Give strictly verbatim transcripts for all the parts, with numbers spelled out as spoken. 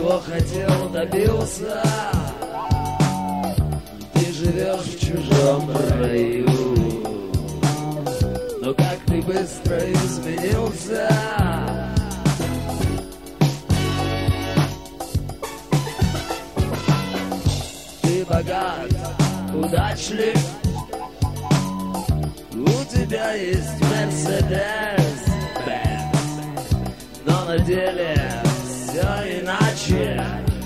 чего хотел, добился. Ты живешь в чужом раю, но как ты быстро изменился. Ты богат, удачлив, у тебя есть Мерседес-Бенц, но на деле все иначе.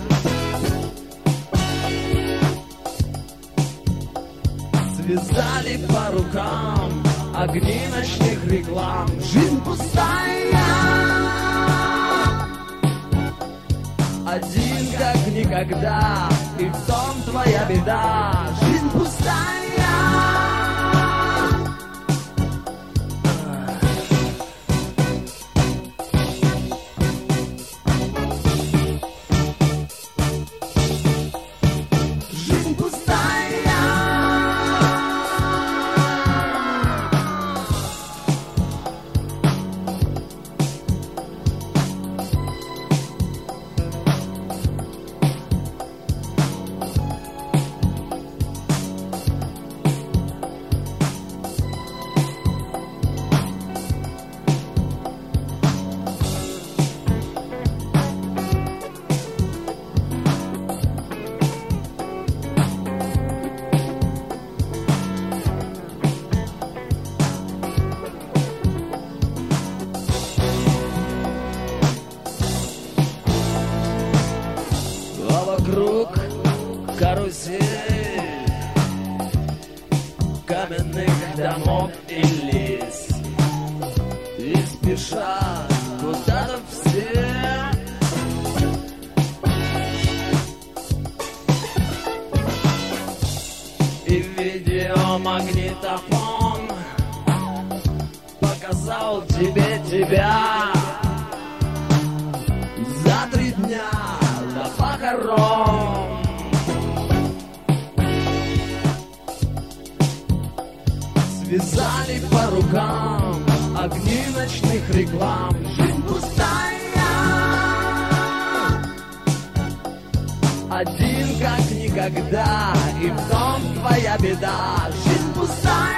Связали по рукам огни ночных реклам. Жизнь пустая, один как никогда, и в том твоя беда. Жизнь пустая. Вокруг карусель каменных домов и лиц, и спешат куда-то все. И видеомагнитофон показал тебе тебя за три дня до похорон. Связали по рукам огни ночных реклам. Жизнь пустая, один как никогда, и в том твоя беда. Жизнь пустая.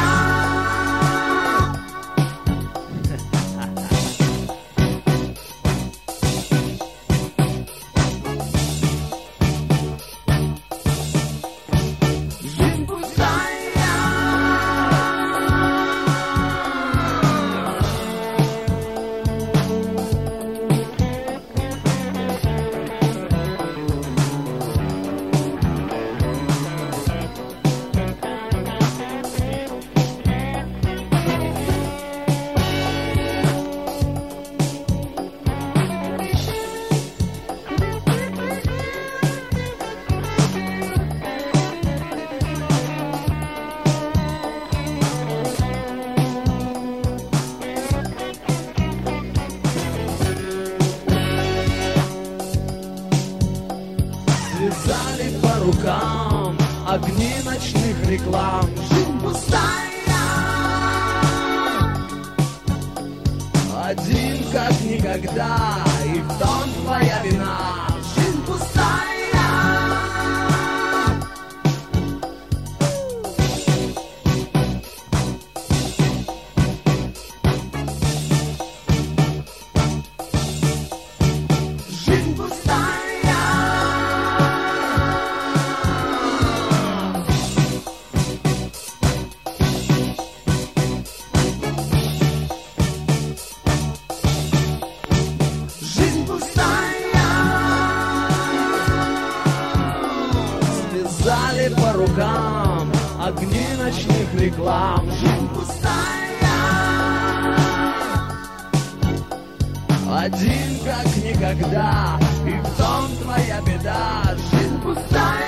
Связали по рукам огни ночных реклам. Жизнь пустая, один как никогда, и в том твоя вина. Жизнь пустая. Связали по рукам огни ночных реклам. Жизнь пустая, один как никогда, и в том твоя беда. Жизнь пустая.